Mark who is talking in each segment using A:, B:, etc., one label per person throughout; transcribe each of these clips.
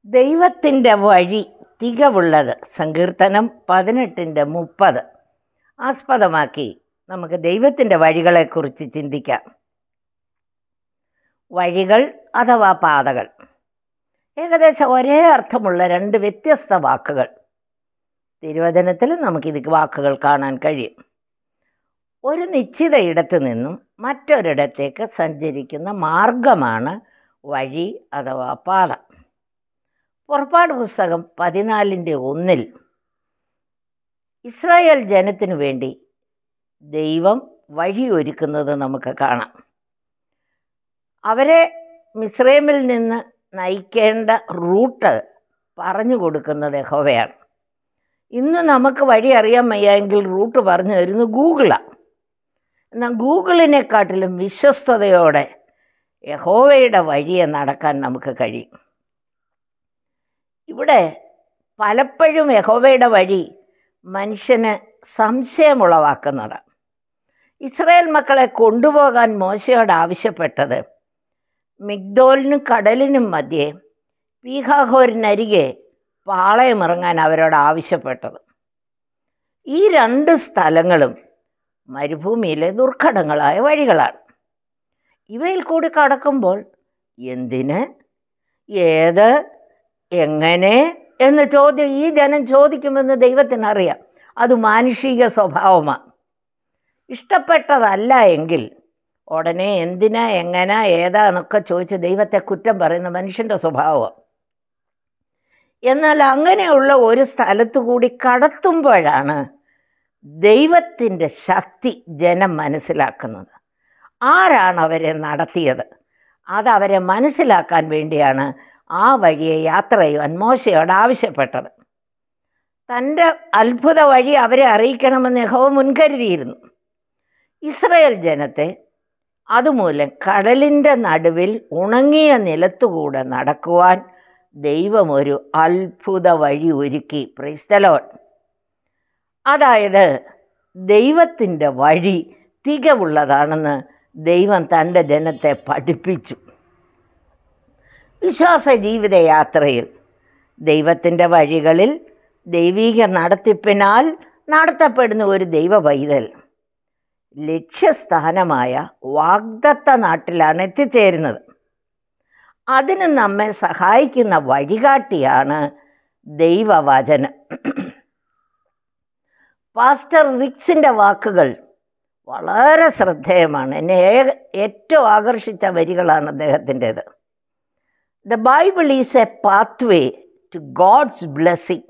A: ദൈവത്തിൻ്റെ വഴി തികവുള്ളത്. സങ്കീർത്തനം 18:30 ആസ്പദമാക്കി നമുക്ക് ദൈവത്തിൻ്റെ വഴികളെക്കുറിച്ച് ചിന്തിക്കാം. വഴികൾ അഥവാ പാതകൾ, ഏകദേശം ഒരേ അർത്ഥമുള്ള രണ്ട് വ്യത്യസ്ത വാക്കുകൾ. തിരുവചനത്തിൽ നമുക്കിത് വാക്കുകൾ കാണാൻ കഴിയും. ഒരു നിശ്ചിത ഇടത്തു നിന്നും മറ്റൊരിടത്തേക്ക് സഞ്ചരിക്കുന്ന മാർഗമാണ് വഴി അഥവാ പാത. പുറപ്പാട് പുസ്തകം 14:1 ഇസ്രായേൽ ജനത്തിനു വേണ്ടി ദൈവം വഴിയൊരുക്കുന്നത് നമുക്ക് കാണാം. അവരെ മിസ്രൈമിൽ നിന്ന് നയിക്കേണ്ട റൂട്ട് പറഞ്ഞു കൊടുക്കുന്നത് യഹോവയാണ്. ഇന്ന് നമുക്ക് വഴി അറിയാൻ വയ്യെങ്കിൽ റൂട്ട് പറഞ്ഞു തരുന്നത് ഗൂഗിളാണ്. എന്നാൽ ഗൂഗിളിനെക്കാട്ടിലും വിശ്വസ്തയോടെ യഹോവയുടെ വഴിയെ നടക്കാൻ നമുക്ക് കഴിയും. ഇവിടെ പലപ്പോഴും യഹോവയുടെ വഴി മനുഷ്യന് സംശയമുളവാക്കുന്നതാണ്. ഇസ്രായേൽ മക്കളെ കൊണ്ടുപോകാൻ മോശയോട് ആവശ്യപ്പെട്ടത് മിഗ്ദോലിനും കടലിനും മധ്യേ പീഹാഹോരിനരികെ പാളയമിറങ്ങാൻ അവരോട് ആവശ്യപ്പെട്ടത്. ഈ രണ്ട് സ്ഥലങ്ങളും മരുഭൂമിയിലെ ദുർഘടങ്ങളായ വഴികളാണ്. ഇവയിൽ കൂടി കടക്കുമ്പോൾ എന്തിന്, ഏത്, എങ്ങനെ എന്ന് ഈ ജനം ചോദിക്കുമെന്ന് ദൈവത്തിനറിയാം. അത് മാനുഷിക സ്വഭാവമാണ്. ഇഷ്ടപ്പെട്ടതല്ല എങ്കിൽ ഉടനെ എന്തിനാ, എങ്ങനെ, ഏതാ എന്നൊക്കെ ചോദിച്ച് ദൈവത്തെ കുറ്റം പറയുന്ന മനുഷ്യൻ്റെ സ്വഭാവമാണ്. എന്നാൽ അങ്ങനെയുള്ള ഒരു സ്ഥലത്തു കൂടി കടത്തുമ്പോഴാണ് ദൈവത്തിൻ്റെ ശക്തി ജനം മനസ്സിലാക്കുന്നത്. ആരാണ് അവരെ നടത്തിയത്? അതവരെ മനസ്സിലാക്കാൻ വേണ്ടിയാണ് ആ വഴിയെ യാത്ര ചെയ്യുവാൻ മോശയോട് ആവശ്യപ്പെട്ടത്. തൻ്റെ അത്ഭുത വഴി അവരെ അറിയിക്കണമെന്ന് യഹോവ മുൻകരുതിയിരുന്നു. ഇസ്രായേൽ ജനത്തെ അതുമൂലം കടലിൻ്റെ നടുവിൽ ഉണങ്ങിയ നിലത്തുകൂടെ നടക്കുവാൻ ദൈവം ഒരു അത്ഭുത വഴി ഒരുക്കി. Praise the Lord. അതായത് ദൈവത്തിൻ്റെ വഴി തികവുള്ളതാണെന്ന് ദൈവം തൻ്റെ ജനത്തെ പഠിപ്പിച്ചു. വിശ്വാസ ജീവിത യാത്രയിൽ ദൈവത്തിൻ്റെ വഴികളിൽ ദൈവിക നടത്തിപ്പിനാൽ നടത്തപ്പെടുന്ന ഒരു ദൈവ പൈതൽ ലക്ഷ്യസ്ഥാനമായ വാഗ്ദത്ത നാട്ടിലാണ് എത്തിച്ചേരുന്നത്. അതിന് നമ്മെ സഹായിക്കുന്ന വഴികാട്ടിയാണ് ദൈവവചനം. പാസ്റ്റർ റിക്സിൻ്റെ വാക്കുകൾ വളരെ ശ്രദ്ധേയമാണ്. എന്നെ ഏറ്റവും ആകർഷിച്ച വരികളാണ് അദ്ദേഹത്തിൻ്റേത്. The Bible is a pathway to God's blessing.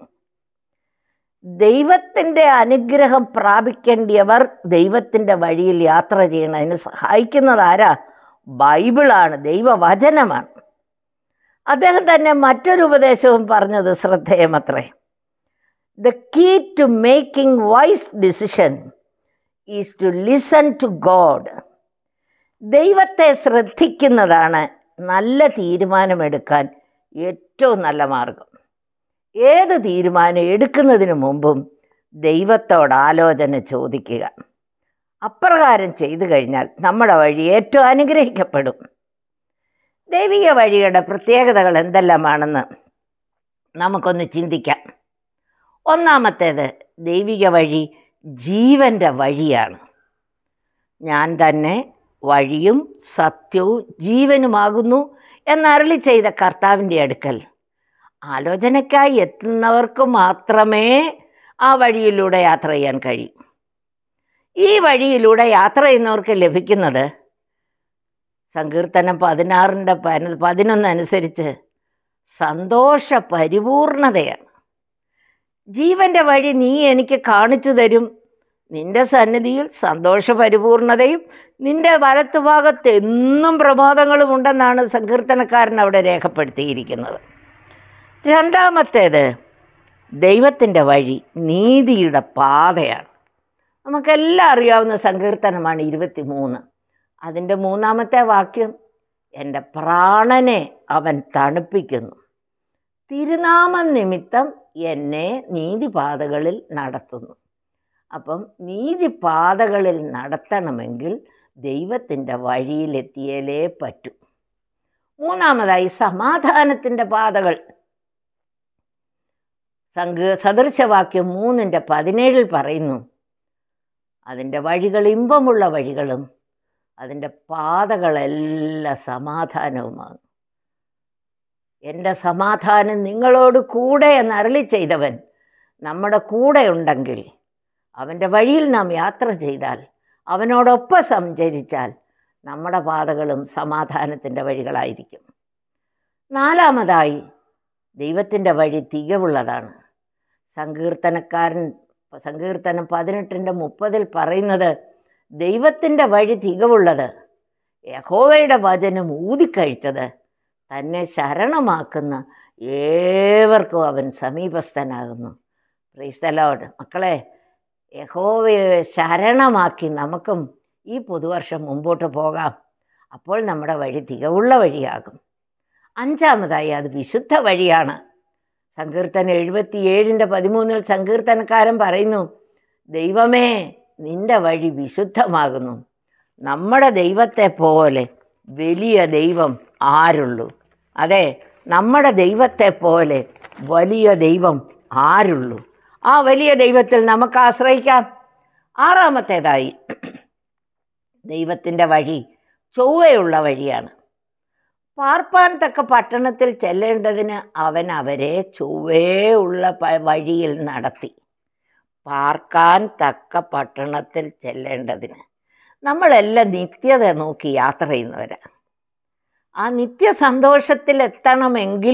A: ദൈവത്തിൻ്റെ അനുഗ്രഹം പ്രാപിക്കേണ്ടിയവർ ദൈവത്തിൻ്റെ വഴിയിൽ യാത്ര ചെയ്യണതിന് സഹായിക്കുന്നത് ആരാ? ബൈബിളാണ്, ദൈവവചനമാണ്. അദ്ദേഹം തന്നെ മറ്റൊരു ഉപദേശവും പറഞ്ഞത് ശ്രദ്ധേയമത്രേ. The key to making wise decision is to listen to God. ദൈവത്തെ ശ്രദ്ധിക്കുന്നതാണ് നല്ല തീരുമാനമെടുക്കാൻ ഏറ്റവും നല്ല മാർഗം. ഏത് തീരുമാനം എടുക്കുന്നതിന് മുമ്പും ദൈവത്തോട് ആലോചന ചോദിക്കുക. അപ്രകാരം ചെയ്തു കഴിഞ്ഞാൽ നമ്മുടെ വഴി ഏറ്റവും അനുഗ്രഹിക്കപ്പെടും. ദൈവിക വഴിയുടെ പ്രത്യേകതകൾ എന്തെല്ലാമാണെന്ന് നമുക്കൊന്ന് ചിന്തിക്കാം. ഒന്നാമത്തേത്, ദൈവിക വഴി ജീവൻ്റെ വഴിയാണ്. ഞാൻ തന്നെ വഴിയും സത്യവും ജീവനുമാകുന്നു എന്നരുളി ചെയ്ത കർത്താവിൻ്റെ അടുക്കൽ ആലോചനയ്ക്കായി എത്തുന്നവർക്ക് മാത്രമേ ആ വഴിയിലൂടെ യാത്ര ചെയ്യാൻ കഴിയൂ. ഈ വഴിയിലൂടെ യാത്ര ചെയ്യുന്നവർക്ക് ലഭിക്കുന്നത് സങ്കീർത്തനം 16:11 അനുസരിച്ച് സന്തോഷ പരിപൂർണതയാണ്. ജീവൻ്റെ വഴി നീ എനിക്ക് കാണിച്ചു തരും. നിന്റെ സന്നിധിയിൽ സന്തോഷ പരിപൂർണതയും നിന്റെ വലത്തുഭാഗത്ത് എന്നും പ്രമോദങ്ങളും ഉണ്ടെന്നാണ് സങ്കീർത്തനക്കാരൻ അവിടെ രേഖപ്പെടുത്തിയിരിക്കുന്നത്. രണ്ടാമത്തേത്, ദൈവത്തിൻ്റെ വഴി നീതിയുടെ പാതയാണ്. നമുക്കെല്ലാം അറിയാവുന്ന സങ്കീർത്തനമാണ് 23. അതിൻ്റെ 3-ാമത്തെ വാക്യം, എൻ്റെ പ്രാണനെ അവൻ തണുപ്പിക്കുന്നു, തിരുനാമം നിമിത്തം എന്നെ നീതിപാതകളിൽ നടത്തുന്നു. അപ്പം നീതിപാതകളിൽ നടത്തണമെങ്കിൽ ദൈവത്തിൻ്റെ വഴിയിലെത്തിയാലേ പറ്റൂ. മൂന്നാമതായി, സമാധാനത്തിൻ്റെ പാതകൾ. സദൃശവാക്യം 3:17 പറയുന്നു, അതിൻ്റെ വഴികൾ ഇമ്പമുള്ള വഴികളും അതിൻ്റെ പാതകളെല്ലാം സമാധാനവുമാണ്. എൻ്റെ സമാധാനം നിങ്ങളോട് കൂടെ എന്ന് അരുളി ചെയ്തവൻ നമ്മുടെ കൂടെ ഉണ്ടെങ്കിൽ, അവൻ്റെ വഴിയിൽ നാം യാത്ര ചെയ്താൽ, അവനോടൊപ്പം സഞ്ചരിച്ചാൽ നമ്മുടെ പാതകളും സമാധാനത്തിൻ്റെ വഴികളായിരിക്കും. നാലാമതായി, ദൈവത്തിൻ്റെ വഴി തികവുള്ളതാണ്. സങ്കീർത്തനം 18:30 പറയുന്നത്, ദൈവത്തിൻ്റെ വഴി തികവുള്ളത്, യഹോവയുടെ വചനം ഊതിക്കഴിച്ചത്, തന്നെ ശരണമാക്കുന്ന ഏവർക്കും അവൻ സമീപസ്ഥനാകുന്നു. Praise the Lord. മക്കളെ, യഹോവയെ ശരണമാക്കി നമുക്കും ഈ പുതുവർഷം മുമ്പോട്ട് പോകാം. അപ്പോൾ നമ്മുടെ വഴി തികവുള്ള വഴിയാകും. അഞ്ചാമതായി, അത് വിശുദ്ധ വഴിയാണ്. സങ്കീർത്തനം 77:13 സങ്കീർത്തനക്കാരൻ പറയുന്നു, ദൈവമേ, നിന്റെ വഴി വിശുദ്ധമാകുന്നു. നമ്മുടെ ദൈവത്തെ പോലെ വലിയ ദൈവം ആരുള്ളൂ? അതെ, നമ്മുടെ ദൈവത്തെ പോലെ വലിയ ദൈവം ആരുള്ളൂ? ആ വലിയ ദൈവത്തിൽ നമുക്ക് ആശ്രയിക്കാം. ആറാമത്തേതായി, ദൈവത്തിൻ്റെ വഴി ചൊവ്വയുള്ള വഴിയാണ്. പാർപ്പാൻ തക്ക പട്ടണത്തിൽ ചെല്ലേണ്ടതിന് അവൻ അവരെ ചൊവ്വയുള്ള വഴിയിൽ നടത്തി. പാർക്കാൻ തക്ക പട്ടണത്തിൽ ചെല്ലേണ്ടതിന്. നമ്മളെല്ലാം നിത്യത നോക്കി യാത്ര ചെയ്യുന്നവരാണ്. ആ നിത്യസന്തോഷത്തിൽ എത്തണമെങ്കിൽ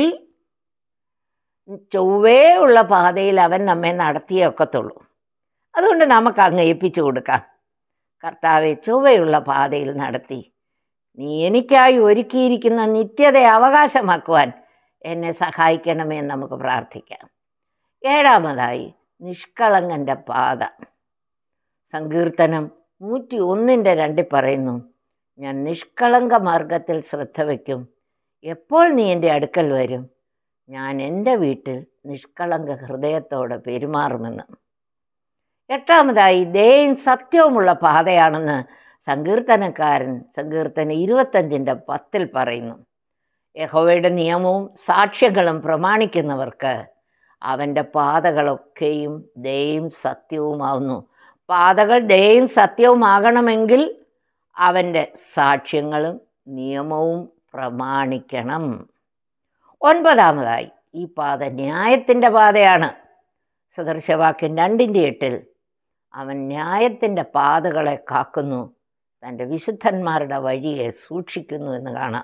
A: ചൊവ്വയുള്ള പാതയിൽ അവൻ നമ്മെ നടത്തിയേ ഒക്കത്തുള്ളൂ. അതുകൊണ്ട് നമുക്ക് അങ്ങ് ഏൽപ്പിച്ചു കൊടുക്കാം. കർത്താവെ, ചൊവ്വയുള്ള പാതയിൽ നടത്തി നീ എനിക്കായി ഒരുക്കിയിരിക്കുന്ന നിത്യതയെ അവകാശമാക്കുവാൻ എന്നെ സഹായിക്കണമേ എന്ന് നമുക്ക് പ്രാർത്ഥിക്കാം. ഏഴാമതായി, നിഷ്കളങ്കൻ്റെ പാത. സങ്കീർത്തനം 101:2 പറയുന്നു, ഞാൻ നിഷ്കളങ്ക മാർഗത്തിൽ ശ്രദ്ധ വയ്ക്കും. എപ്പോൾ നീ എൻ്റെ അടുക്കൽ വരും? ഞാൻ എൻ്റെ വീട്ടിൽ നിഷ്കളങ്ക ഹൃദയത്തോടെ പെരുമാറുമെന്ന്. എട്ടാമതായി, ദയയും സത്യവുമുള്ള പാതയാണെന്ന് സങ്കീർത്തനക്കാരൻ സങ്കീർത്തനം 25:10 പറയുന്നു. യഹോവയുടെ നിയമവും സാക്ഷ്യങ്ങളും പ്രമാണിക്കുന്നവർക്ക് അവൻ്റെ പാതകളൊക്കെയും ദയയും സത്യവുമാവുന്നു. പാതകൾ ദയയും സത്യവുമാകണമെങ്കിൽ അവൻ്റെ സാക്ഷ്യങ്ങളും നിയമവും പ്രമാണിക്കണം. ഒൻപതാമതായി, ഈ പാത ന്യായത്തിൻ്റെ പാതയാണ്. സദൃശവാക്യം 2:8 അവൻ ന്യായത്തിൻ്റെ പാതകളെ കാക്കുന്നു, തൻ്റെ വിശുദ്ധന്മാരുടെ വഴിയെ സൂക്ഷിക്കുന്നു എന്ന് കാണാം.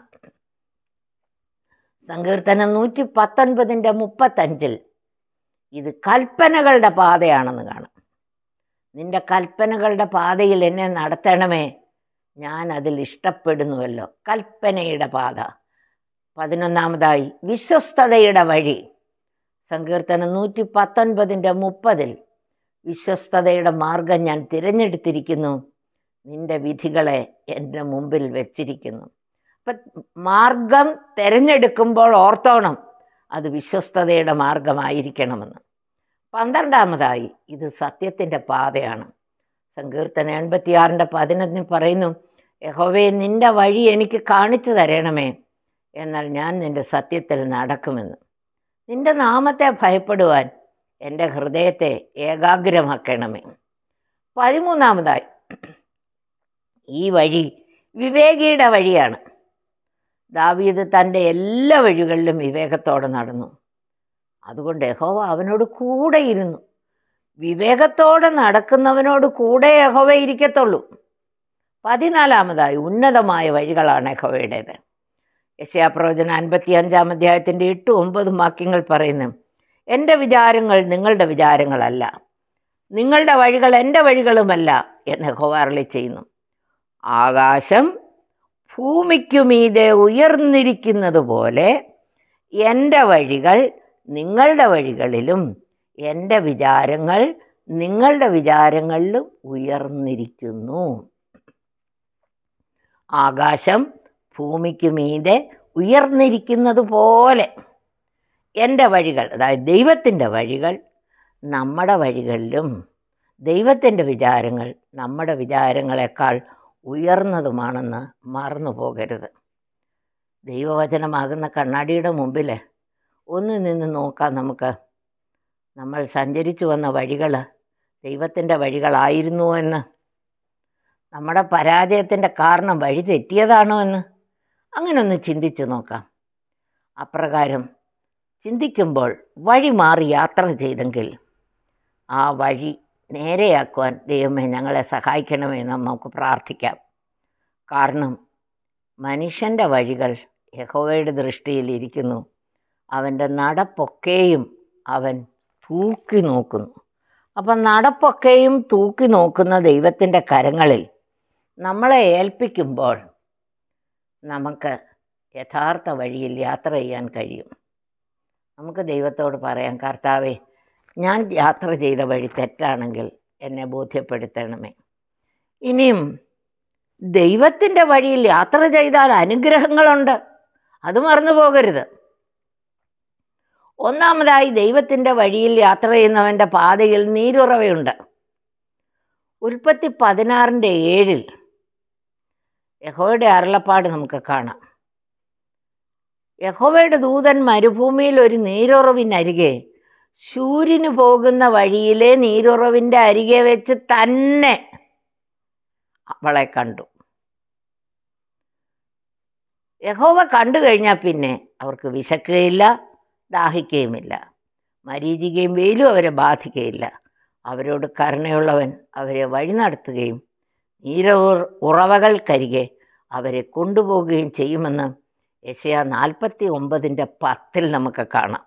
A: സങ്കീർത്തനം 119:35 ഇത് കൽപ്പനകളുടെ പാതയാണെന്ന് കാണാം. നിന്റെ കൽപ്പനകളുടെ പാതയിൽ എന്നെ നടത്തണമേ, ഞാൻ അതിൽ ഇഷ്ടപ്പെടുന്നുവല്ലോ. കൽപ്പനയുടെ പാത. 11 വിശ്വസ്തതയുടെ വഴി. സങ്കീർത്തനം 119:30 വിശ്വസ്തതയുടെ മാർഗം ഞാൻ തിരഞ്ഞെടുത്തിരിക്കുന്നു, നിന്റെ വിധികളെ എൻ്റെ മുമ്പിൽ വെച്ചിരിക്കുന്നു. അപ്പം മാർഗം തിരഞ്ഞെടുക്കുമ്പോൾ ഓർത്തോണം, അത് വിശ്വസ്തതയുടെ മാർഗമായിരിക്കണമെന്ന്. 12 ഇത് സത്യത്തിൻ്റെ പാതയാണ്. സങ്കീർത്തനം 86:11 പറയുന്നു, യഹോവേ, നിന്റെ വഴി എനിക്ക് കാണിച്ചു തരണമേ, എന്നാൽ ഞാൻ നിന്റെ സത്യത്തിൽ നടക്കുമെന്ന്. നിന്റെ നാമത്തെ ഭയപ്പെടുവാൻ എൻ്റെ ഹൃദയത്തെ ഏകാഗ്രമാക്കണമേ. 13 ഈ വഴി വിവേകിയുടെ വഴിയാണ്. ദാവീദ് തൻ്റെ എല്ലാ വഴികളിലും വിവേകത്തോടെ നടന്നു. അതുകൊണ്ട് യഹോവ അവനോട് കൂടെ ഇരുന്നു. വിവേകത്തോടെ നടക്കുന്നവനോട് കൂടെ യഹോവ ഇരിക്കത്തുള്ളൂ. 14 ഉന്നതമായ വഴികളാണ് യഹോവയുടേത്. യെശയ്യാപ്രവചനം 55 8-9 വാക്യങ്ങൾ പറയുന്നു, എൻ്റെ വിചാരങ്ങൾ നിങ്ങളുടെ വിചാരങ്ങളല്ല, നിങ്ങളുടെ വഴികൾ എൻ്റെ വഴികളുമല്ല എന്ന് യഹോവ അരുളി ചെയ്യുന്നു. ആകാശം ഭൂമിക്കുമീതെ ഉയർന്നിരിക്കുന്നത് പോലെ എൻ്റെ വഴികൾ നിങ്ങളുടെ വഴികളിലും എൻ്റെ വിചാരങ്ങൾ നിങ്ങളുടെ വിചാരങ്ങളിലും ഉയർന്നിരിക്കുന്നു. ആകാശം ഭൂമിക്കുമീതെ ഉയർന്നിരിക്കുന്നത് പോലെ എൻ്റെ വഴികൾ, അതായത് ദൈവത്തിൻ്റെ വഴികൾ നമ്മുടെ വഴികളിലും ദൈവത്തിൻ്റെ വിചാരങ്ങൾ നമ്മുടെ വിചാരങ്ങളെക്കാൾ ഉയർന്നതുമാണെന്ന് മറന്നു പോകരുത്. ദൈവവചനമാകുന്ന കണ്ണാടിയുടെ മുമ്പിൽ ഒന്ന് നിന്ന് നോക്കാം നമുക്ക്. നമ്മൾ സഞ്ചരിച്ചു വന്ന വഴികൾ ദൈവത്തിൻ്റെ വഴികളായിരുന്നുവോ എന്ന്, നമ്മുടെ പരാജയത്തിൻ്റെ കാരണം വഴി തെറ്റിയതാണോ എന്ന് അങ്ങനെ ഒന്ന് ചിന്തിച്ചു നോക്കാം. അപ്രകാരം ചിന്തിക്കുമ്പോൾ വഴി മാറി യാത്ര ചെയ്തെങ്കിൽ ആ വഴി നേരെയാക്കുവാൻ ദൈവമേ ഞങ്ങളെ സഹായിക്കണമേ എന്ന് നമുക്ക് പ്രാർത്ഥിക്കാം. കാരണം മനുഷ്യൻ്റെ വഴികൾ യഹോവയുടെ ദൃഷ്ടിയിൽ ഇരിക്കുന്നു, അവൻ്റെ നടപ്പൊക്കെയും അവൻ തൂക്കി നോക്കുന്നു. അപ്പം നടപ്പൊക്കെയും തൂക്കി നോക്കുന്ന ദൈവത്തിൻ്റെ കരങ്ങളിൽ നമ്മളെ ഏൽപ്പിക്കുമ്പോൾ നമുക്ക് യഥാർത്ഥ വഴിയിൽ യാത്ര ചെയ്യാൻ കഴിയും. നമുക്ക് ദൈവത്തോട് പറയാം, കർത്താവേ, ഞാൻ യാത്ര ചെയ്ത വഴി തെറ്റാണെങ്കിൽ എന്നെ ബോധ്യപ്പെടുത്തണമേ. ഇനിയും ദൈവത്തിൻ്റെ വഴിയിൽ യാത്ര ചെയ്താൽ അനുഗ്രഹങ്ങളുണ്ട്, അത് മറന്നു പോകരുത്. ഒന്നാമതായി, ദൈവത്തിൻ്റെ വഴിയിൽ യാത്ര ചെയ്യുന്നവൻ്റെ പാതയിൽ നീരുറവയുണ്ട്. ഉൽപ്പത്തി 16:7 യഹോവയുടെ അരുളപ്പാട് നമുക്ക് കാണാം. യഹോവയുടെ ദൂതൻ മരുഭൂമിയിൽ ഒരു നീരുറവിനരികെ, ശൂര്യന് പോകുന്ന വഴിയിലെ നീരുറവിൻ്റെ അരികെ വെച്ച് തന്നെ അവളെ കണ്ടു. യഹോവ കണ്ടു കഴിഞ്ഞാൽ പിന്നെ അവർക്ക് വിശക്കുകയില്ല, ദാഹിക്കുകയുമില്ല. മരീചികയും വെയിലും അവരെ ബാധിക്കുകയില്ല. അവരോട് കരുണയുള്ളവൻ അവരെ വഴി നടത്തുകയും ഉറവകൾക്കരികെ അവരെ കൊണ്ടുപോവുകയും ചെയ്യുമെന്ന് യെശയ്യാ 49:10 നമുക്ക് കാണാം.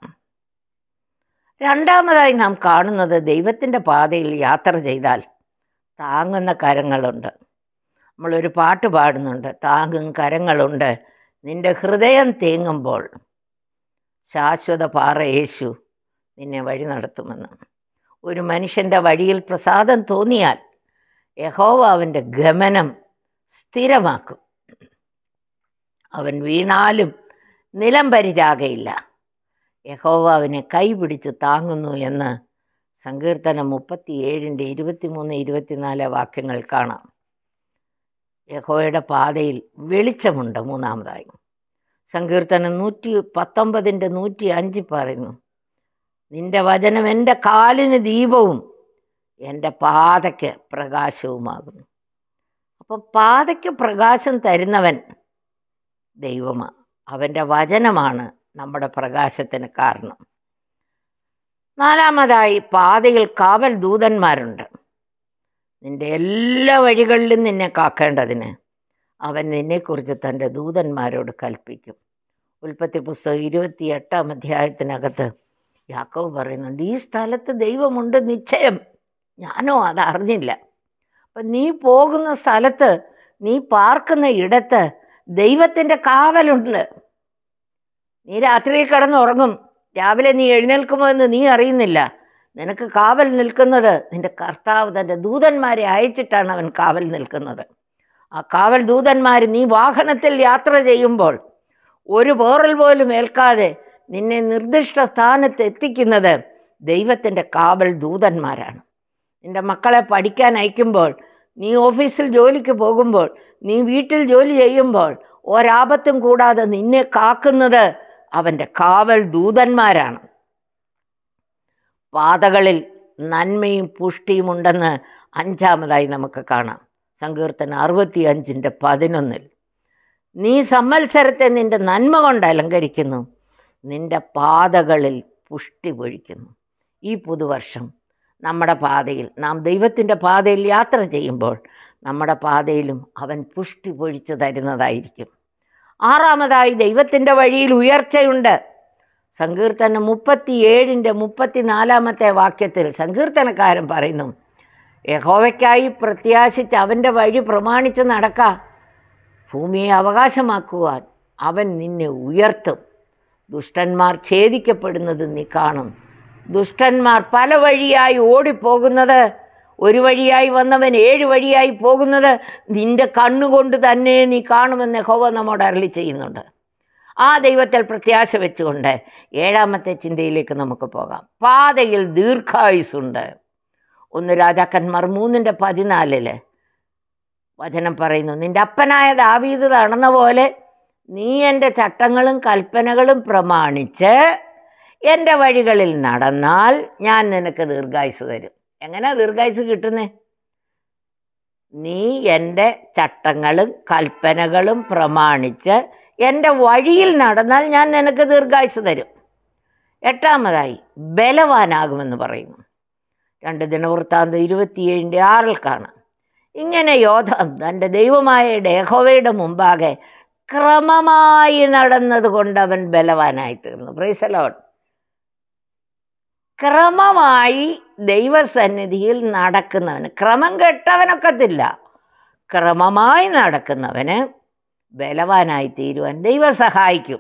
A: രണ്ടാമതായി നാം കാണുന്നത്, ദൈവത്തിൻ്റെ പാതയിൽ യാത്ര ചെയ്താൽ താങ്ങുന്ന കരങ്ങളുണ്ട്. നമ്മളൊരു പാട്ട് പാടുന്നുണ്ട്, താങ്ങും കരങ്ങളുണ്ട് നിന്റെ ഹൃദയം തേങ്ങുമ്പോൾ, ശാശ്വത പാറ യേശു നിന്നെ വഴി നടത്തുമെന്ന്. ഒരു മനുഷ്യൻ്റെ വഴിയിൽ പ്രസാദം തോന്നിയാൽ യഹോവ അവൻ്റെ ഗമനം സ്ഥിരമാക്കും. അവൻ വീണാലും നിലം പരിചാകയില്ല. യഹോവ അവനെ കൈപിടിച്ച് താങ്ങുന്നു എന്ന് സങ്കീർത്തനം 37:23-24 വാക്യങ്ങൾ കാണാം. യഹോവയുടെ പാതയിൽ വെളിച്ചമുണ്ട്. മൂന്നാമതായി സങ്കീർത്തനം 119:105 പറയുന്നു, നിന്റെ വചനം എൻ്റെ കാലിന് ദീപവും എൻ്റെ പാതയ്ക്ക് പ്രകാശവുമാകുന്നു. അപ്പം പാതയ്ക്ക് പ്രകാശം തരുന്നവൻ ദൈവമാണ്. അവൻ്റെ വചനമാണ് നമ്മുടെ പ്രകാശത്തിന് കാരണം. നാലാമതായി, പാതയിൽ കാവൽ ദൂതന്മാരുണ്ട്. നിന്റെ എല്ലാ വഴികളിലും നിന്നെ കാക്കേണ്ടതിന് അവൻ നിന്നെക്കുറിച്ച് തൻ്റെ ദൂതന്മാരോട് കൽപ്പിക്കും. ഉൽപ്പത്തി പുസ്തകം 28-ാം അധ്യായത്തിനകത്ത് യാക്കോബ് പറയുന്നുണ്ട്, ഈ സ്ഥലത്ത് ദൈവമുണ്ട് നിശ്ചയം, ഞാനോ അത് അറിഞ്ഞില്ല. അപ്പം നീ പോകുന്ന സ്ഥലത്ത്, നീ പാർക്കുന്ന ഇടത്ത് ദൈവത്തിൻ്റെ കാവലുണ്ട്. നീ രാത്രി കിടന്നുറങ്ങും, രാവിലെ നീ എഴുന്നേൽക്കുമോ എന്ന് നീ അറിയുന്നില്ല. നിനക്ക് കാവൽ നിൽക്കുന്നത് നിന്റെ കർത്താവ് തൻ്റെ ദൂതന്മാരെ അയച്ചിട്ടാണ് അവൻ കാവൽ നിൽക്കുന്നത്. ആ കാവൽ ദൂതന്മാർ നീ വാഹനത്തിൽ യാത്ര ചെയ്യുമ്പോൾ ഒരു പോറൽ പോലും ഏൽക്കാതെ നിന്നെ നിർദ്ദിഷ്ട സ്ഥാനത്ത് എത്തിക്കുന്നത് ദൈവത്തിൻ്റെ കാവൽ ദൂതന്മാരാണ്. നിന്റെ മക്കളെ പഠിക്കാൻ അയക്കുമ്പോൾ, നീ ഓഫീസിൽ ജോലിക്ക് പോകുമ്പോൾ, നീ വീട്ടിൽ ജോലി ചെയ്യുമ്പോൾ ഒരാപത്തും കൂടാതെ നിന്നെ കാക്കുന്നത് അവൻ്റെ കാവൽ ദൂതന്മാരാണ്. പാതകളിൽ നന്മയും പുഷ്ടിയും ഉണ്ടെന്ന് അഞ്ചാമതായി നമുക്ക് കാണാം. സങ്കീർത്തനം 65:11 നീ സംവത്സരത്തെ നിന്റെ നന്മ കൊണ്ട് അലങ്കരിക്കുന്നു, നിന്റെ പാതകളിൽ പുഷ്ടി പൊഴിക്കുന്നു. ഈ പുതുവർഷം നമ്മുടെ പാതയിൽ, നാം ദൈവത്തിൻ്റെ പാതയിൽ യാത്ര ചെയ്യുമ്പോൾ നമ്മുടെ പാതയിലും അവൻ പുഷ്ടി പൊഴിച്ചു തരുന്നതായിരിക്കും. ആറാമതായി, ദൈവത്തിൻ്റെ വഴിയിൽ ഉയർച്ചയുണ്ട്. സങ്കീർത്തനം 37:34 വാക്യത്തിൽ സങ്കീർത്തനക്കാരൻ പറയുന്നു, യഹോവയ്ക്കായി പ്രത്യാശിച്ച് അവൻ്റെ വഴി പ്രമാണിച്ച് നടക്ക, ഭൂമിയെ അവകാശമാക്കുവാൻ അവൻ നിന്നെ ഉയർത്തും. ദുഷ്ടന്മാർ ഛേദിക്കപ്പെടുന്നത് നീ കാണും. ദുഷ്ടന്മാർ പല വഴിയായി ഓടിപ്പോകുന്നത്, ഒരു വഴിയായി വന്നവൻ 7 വഴിയായി പോകുന്നത് നിന്റെ കണ്ണുകൊണ്ട് തന്നെ നീ കാണുമെന്ന് യഹോവ നമ്മോട് അരുളി ചെയ്യുന്നുണ്ട്. ആ ദൈവത്തിൽ പ്രത്യാശ വെച്ചുകൊണ്ട് ഏഴാമത്തെ ചിന്തയിലേക്ക് നമുക്ക് പോകാം. പാതയിൽ ദീർഘായുസ്സുണ്ട്. 1 രാജാക്കന്മാർ 3:14 വചനം പറയുന്നു, നിന്റെ അപ്പനായ ദാവീദ് നടന്ന പോലെ നീ എൻ്റെ ചട്ടങ്ങളും കൽപ്പനകളും പ്രമാണിച്ച് എൻ്റെ വഴികളിൽ നടന്നാൽ ഞാൻ നിനക്ക് ദീർഘായുസ് തരും. എങ്ങനെ ദീർഘായുസ് കിട്ടുന്നേ? നീ എൻ്റെ ചട്ടങ്ങളും കൽപ്പനകളും പ്രമാണിച്ച് എൻ്റെ വഴിയിൽ നടന്നാൽ ഞാൻ നിനക്ക് ദീർഘായുസ് തരും. 8-ാമതായി ബലവാനാകുമെന്ന് പറയുന്നു. 2 ദിനവൃത്താന്തം 27:6 കാണാം. ഇങ്ങനെ യോധാം തൻ്റെ ദൈവമായ യഹോവയുടെ മുമ്പാകെ ക്രമമായി നടന്നത് കൊണ്ട് അവൻ ബലവാനായി തീർന്നു. Praise the Lord. ക്രമമായി ദൈവസന്നിധിയിൽ നടക്കുന്നവന്, ക്രമം കെട്ടവനൊക്കത്തില്ല, ക്രമമായി നടക്കുന്നവന് ബലവാനായി തീരുവാൻ ദൈവം സഹായിക്കും.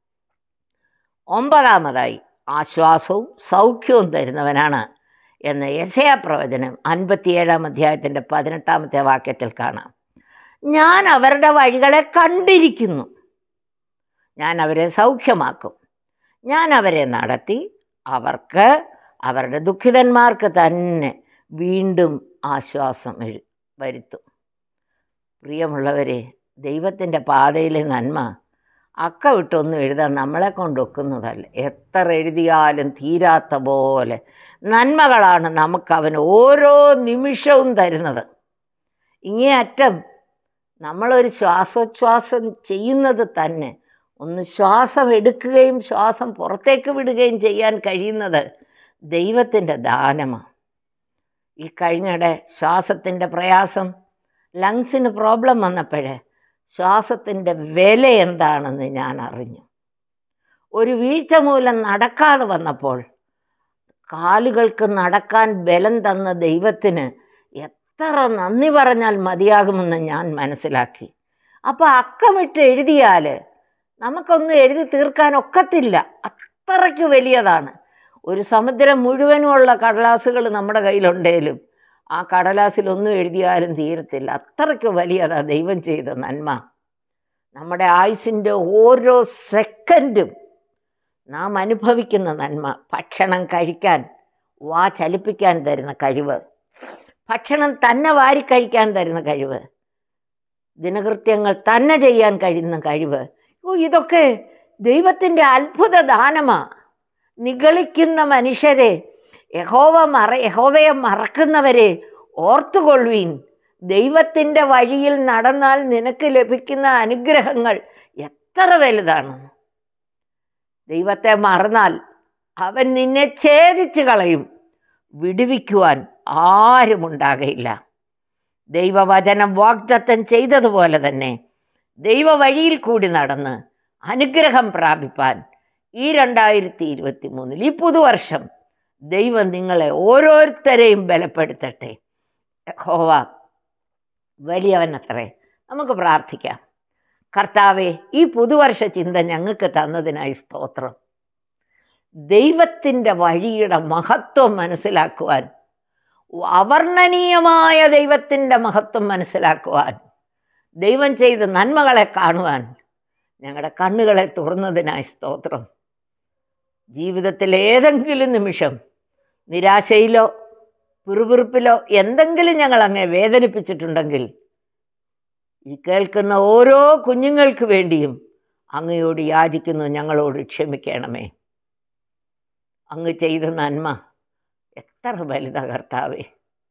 A: 9-ാമതായി ആശ്വാസവും സൗഖ്യവും തരുന്നവനാണ് എന്ന് യെശയ്യാപ്രവചനം 57-ാം അധ്യായത്തിൻ്റെ 18-ാമത്തെ വാക്യത്തിൽ കാണാം. ഞാൻ അവരുടെ വഴികളെ കണ്ടിരിക്കുന്നു, ഞാൻ അവരെ സൗഖ്യമാക്കും, ഞാൻ അവരെ നടത്തി അവർക്ക് അവരുടെ ദുഃഖിതന്മാർക്ക് തന്നെ വീണ്ടും ആശ്വാസം വരുത്തും. പ്രിയമുള്ളവരെ, ദൈവത്തിൻ്റെ പാതയിലെ നന്മ അക്ക വിട്ടൊന്നും എഴുതാൻ നമ്മളെ കൊണ്ടൊക്കുന്നതല്ല. എത്ര എഴുതിയാലും തീരാത്ത പോലെ നന്മകളാണ് നമുക്ക് അവൻ ഓരോ നിമിഷവും തരുന്നത്. ഇങ്ങേയറ്റം നമ്മളൊരു ശ്വാസോച്ഛ്വാസം ചെയ്യുന്നത് തന്നെ, ഒന്ന് ശ്വാസം എടുക്കുകയും ശ്വാസം പുറത്തേക്ക് വിടുകയും ചെയ്യാൻ കഴിയുന്നത് ദൈവത്തിൻ്റെ ദാനമാണ്. ഈ കഴിഞ്ഞിടെ ശ്വാസത്തിൻ്റെ പ്രയാസം, ലങ്സിന് പ്രോബ്ലം വന്നപ്പോഴേ ശ്വാസത്തിൻ്റെ വില എന്താണെന്ന് ഞാൻ അറിഞ്ഞു. ഒരു വീഴ്ച മൂലം നടക്കാതെ വന്നപ്പോൾ കാലുകൾക്ക് നടക്കാൻ ബലം തന്ന ദൈവത്തിന് എത്ര നന്ദി പറഞ്ഞാൽ മതിയാകുമെന്ന് ഞാൻ മനസ്സിലാക്കി. അപ്പോൾ അക്കമിട്ട് എഴുതിയാൽ നമുക്കൊന്നും എഴുതി തീർക്കാൻ ഒക്കത്തില്ല, അത്രയ്ക്ക് വലിയതാണ്. ഒരു സമുദ്രം മുഴുവനുമുള്ള കടലാസുകൾ നമ്മുടെ കയ്യിലുണ്ടെങ്കിലും ആ കടലാസിലൊന്നും എഴുതിയാലും തീരത്തില്ല. അത്രയ്ക്ക് വലിയതാണ് ദൈവം ചെയ്ത നന്മ. നമ്മുടെ ആയുസിൻ്റെ ഓരോ സെക്കൻഡും നാം അനുഭവിക്കുന്ന നന്മ. ഭക്ഷണം കഴിക്കാൻ വാ ചലിപ്പിക്കാൻ തരുന്ന കഴിവ്, ഭക്ഷണം തന്നെ വാരിക്കഴിക്കാൻ തരുന്ന കഴിവ്, ദിനകൃത്യങ്ങൾ തന്നെ ചെയ്യാൻ കഴിയുന്ന കഴിവ്, ഇതൊക്കെ ദൈവത്തിൻ്റെ അത്ഭുത ദാനമാണ്. നിഗളിക്കുന്ന മനുഷ്യരെ, യഹോവയെ മറക്കുന്നവരെ ഓർത്തുകൊള്ളുവീൻ. ദൈവത്തിൻ്റെ വഴിയിൽ നടന്നാൽ നിനക്ക് ലഭിക്കുന്ന അനുഗ്രഹങ്ങൾ എത്ര വലുതാണ്. ദൈവത്തെ മറന്നാൽ അവൻ നിന്നെ ഛേദിച്ച് കളയും, വിടുവിക്കുവാൻ ആരുമുണ്ടാകയില്ല. ദൈവവചനം വാഗ്ദത്തം ചെയ്തതുപോലെ തന്നെ ദൈവ വഴിയിൽ കൂടി നടന്ന് അനുഗ്രഹം പ്രാപിപ്പാൻ ഈ 2023 ഈ പുതുവർഷം ദൈവം നിങ്ങളെ ഓരോരുത്തരെയും ബലപ്പെടുത്തട്ടെ. യഹോവ വലിയവനത്രേ. നമുക്ക് പ്രാർത്ഥിക്കാം. കർത്താവേ, ഈ പുതുവർഷ ചിന്ത ഞങ്ങൾക്ക് തന്നതിനായി സ്തോത്രം. ദൈവത്തിൻ്റെ വഴിയുടെ മഹത്വം മനസ്സിലാക്കുവാൻ, അവർണ്ണനീയമായ ദൈവത്തിൻ്റെ മഹത്വം മനസ്സിലാക്കുവാൻ, ദൈവം ചെയ്ത നന്മകളെ കാണുവാൻ ഞങ്ങളുടെ കണ്ണുകളെ തുറന്നതിനായി സ്തോത്രം. ജീവിതത്തിൽ ഏതെങ്കിലും നിമിഷം നിരാശയിലോ പിറുപിറുപ്പിലോ എന്തെങ്കിലും ഞങ്ങൾ അങ്ങേ വേദനിപ്പിച്ചിട്ടുണ്ടെങ്കിൽ ഈ കേൾക്കുന്ന ഓരോ കുഞ്ഞുങ്ങൾക്ക് വേണ്ടിയും അങ്ങയോട് യാചിക്കുന്നു, ഞങ്ങളോട് ക്ഷമിക്കണമേ. അങ്ങ് ചെയ്ത നന്മ എത്ര വലുതാ കർത്താവേ.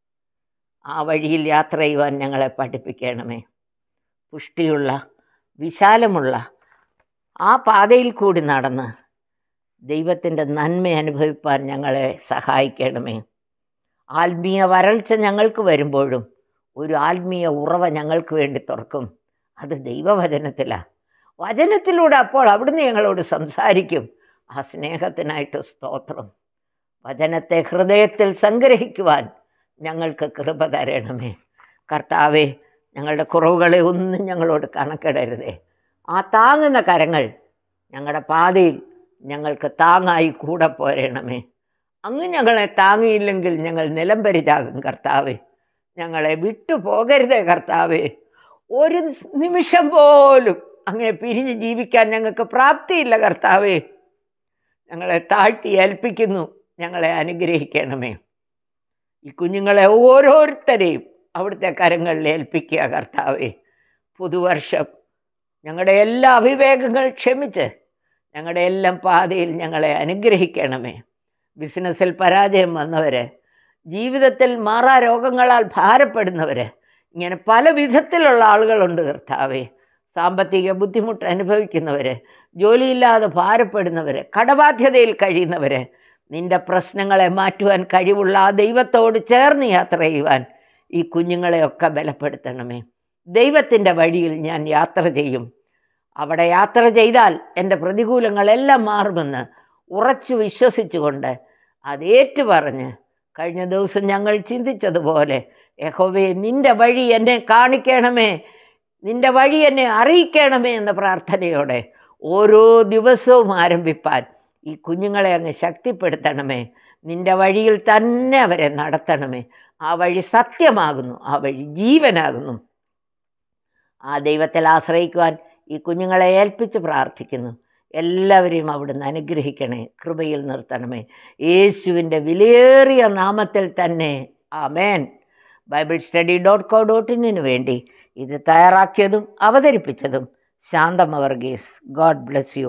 A: ആ വഴിയിൽ യാത്ര ചെയ്യുവാൻ ഞങ്ങളെ പഠിപ്പിക്കണമേ. പുഷ്ടിയുള്ള വിശാലമുള്ള ആ പാതയിൽ കൂടി നടന്ന് ദൈവത്തിൻ്റെ നന്മ അനുഭവിപ്പാൻ ഞങ്ങളെ സഹായിക്കണമേ. ആത്മീയ വരൾച്ച ഞങ്ങൾക്ക് വരുമ്പോഴും ഒരു ആത്മീയ ഉറവ ഞങ്ങൾക്ക് വേണ്ടി തുറക്കും. അത് ദൈവവചനത്തിലാണ്. വചനത്തിലൂടെ അപ്പോൾ അവിടുന്ന് ഞങ്ങളോട് സംസാരിക്കും. ആ സ്നേഹത്തിനായിട്ട് സ്തോത്രം. വചനത്തെ ഹൃദയത്തിൽ സംഗ്രഹിക്കുവാൻ ഞങ്ങൾക്ക് കൃപ തരണമേ. കർത്താവേ, ഞങ്ങളുടെ കുറവുകളെ ഒന്നും ഞങ്ങളോട് കണക്കിടരുതേ. ആ താങ്ങുന്ന കരങ്ങൾ ഞങ്ങളുടെ പാതയിൽ ഞങ്ങൾക്ക് താങ്ങായി കൂടെ പോരണമേ. അങ്ങ് ഞങ്ങളെ താങ്ങിയില്ലെങ്കിൽ ഞങ്ങൾ നിലംപരിചാകും കർത്താവേ. ഞങ്ങളെ വിട്ടു പോകരുതേ കർത്താവേ. ഒരു നിമിഷം പോലും അങ്ങേ പിരിഞ്ഞ് ജീവിക്കാൻ ഞങ്ങൾക്ക് പ്രാപ്തിയില്ല കർത്താവേ. ഞങ്ങളെ താഴ്ത്തി ഏൽപ്പിക്കുന്നു, ഞങ്ങളെ അനുഗ്രഹിക്കണമേ. ഈ കുഞ്ഞുങ്ങളെ ഓരോരുത്തരെയും അവിടുത്തെ കരങ്ങളിൽ ഏൽപ്പിക്കുക കർത്താവേ. പുതുവർഷം ഞങ്ങളുടെ എല്ലാ അവിവേകങ്ങൾ ക്ഷമിച്ച് ഞങ്ങളുടെ എല്ലാം പാതയിൽ ഞങ്ങളെ അനുഗ്രഹിക്കണമേ. ബിസിനസ്സിൽ പരാജയം വന്നവർ, ജീവിതത്തിൽ മാറാ രോഗങ്ങളാൽ ഭാരപ്പെടുന്നവർ, ഇങ്ങനെ പല വിധത്തിലുള്ള ആളുകളുണ്ട് കർത്താവേ. സാമ്പത്തിക ബുദ്ധിമുട്ട് അനുഭവിക്കുന്നവർ, ജോലിയില്ലാതെ ഭാരപ്പെടുന്നവർ, കടബാധ്യതയിൽ കഴിയുന്നവർ, നിന്റെ പ്രശ്നങ്ങളെ മാറ്റുവാൻ കഴിവുള്ള ആ ദൈവത്തോട് ചേർന്ന് യാത്ര ചെയ്യുവാൻ ഈ കുഞ്ഞുങ്ങളെയൊക്കെ ബലപ്പെടുത്തണമേ. ദൈവത്തിൻ്റെ വഴിയിൽ ഞാൻ യാത്ര ചെയ്യും. അവിടെ യാത്ര ചെയ്താൽ എൻ്റെ പ്രതികൂലങ്ങളെല്ലാം മാറുമെന്ന് ഉറച്ചു വിശ്വസിച്ചുകൊണ്ട് അതേറ്റു പറഞ്ഞ് കഴിഞ്ഞ ദിവസം ഞങ്ങൾ ചിന്തിച്ചതുപോലെ യഹോവേ നിൻ്റെ വഴി എന്നെ കാണിക്കണമേ, നിൻ്റെ വഴി എന്നെ അറിയിക്കണമേ എന്ന പ്രാർത്ഥനയോടെ ഓരോ ദിവസവും ആരംഭിപ്പാൻ ഈ കുഞ്ഞുങ്ങളെ അങ്ങ് ശക്തിപ്പെടുത്തണമേ. നിൻ്റെ വഴിയിൽ തന്നെ അവരെ നടത്തണമേ. ആ വഴി സത്യമാകുന്നു, ആ വഴി ജീവനാകുന്നു. ആ ദൈവത്തിൽ ആശ്രയിക്കുവാൻ ഈ കുഞ്ഞുങ്ങളെ ഏൽപ്പിച്ച് പ്രാർത്ഥിക്കുന്നു. എല്ലാവരെയും അവിടുന്ന് അനുഗ്രഹിക്കണേ, കൃപയിൽ നിർത്തണമേ. യേശുവിൻ്റെ വിലയേറിയ നാമത്തിൽ തന്നെ ആമേൻ. BibleStudy.co.in വേണ്ടി ഇത് തയ്യാറാക്കിയതും അവതരിപ്പിച്ചതും Shanthama Varghese. God bless U.